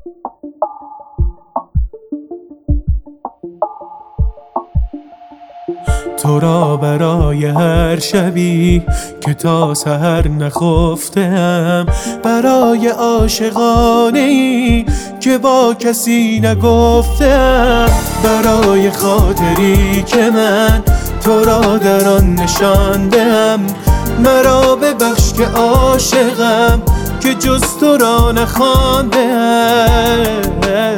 تو را برای هر شبی که تا سحر نخفتم، برای عاشقانه‌ای که با کسی نگفتم، برای خاطری که من تو را در آن نشاندم. مرا ببخش که عاشقم که جز تو را نخواندم.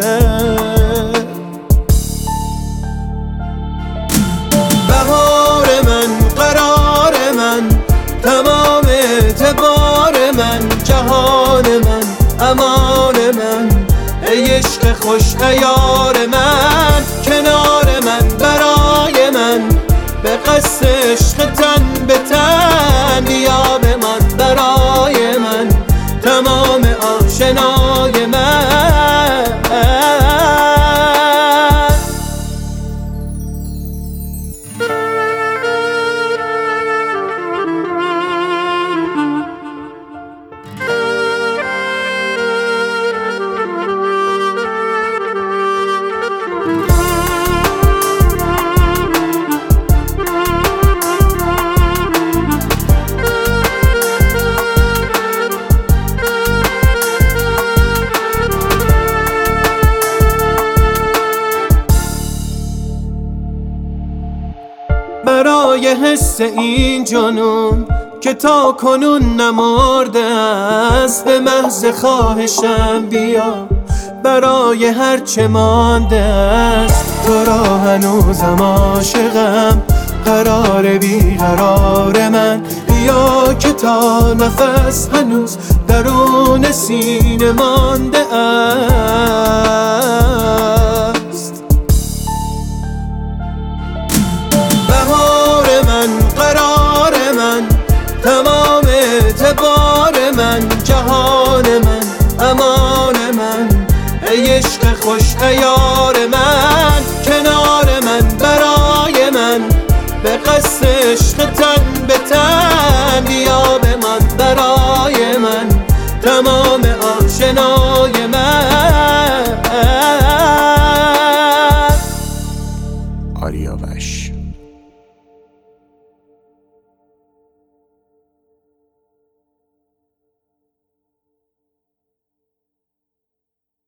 بهار من، قرار من، تمام اعتبار من، جهان من، امان من، ای عشق خوش عیار من، کنار من، برای من، به قصد عشق تن به تن، بیا به من، برای من، تمام آشنای من. برای حس این جنون که تا کنون نمرده است، به محض خواهشم بیا، برای هر چه مانده است. تو را هنوزم عاشقم، قرار بیقرار من، بیا که تا نفس هنوز درون سینه مانده است. قرار من، تمام اعتبار من، جهان من، امان من، ای عشق خوش عیار من، کنار من، برای من، به قصد عشق تن به تن، بیا به من، برای من، تمام آشنای من. آریاوش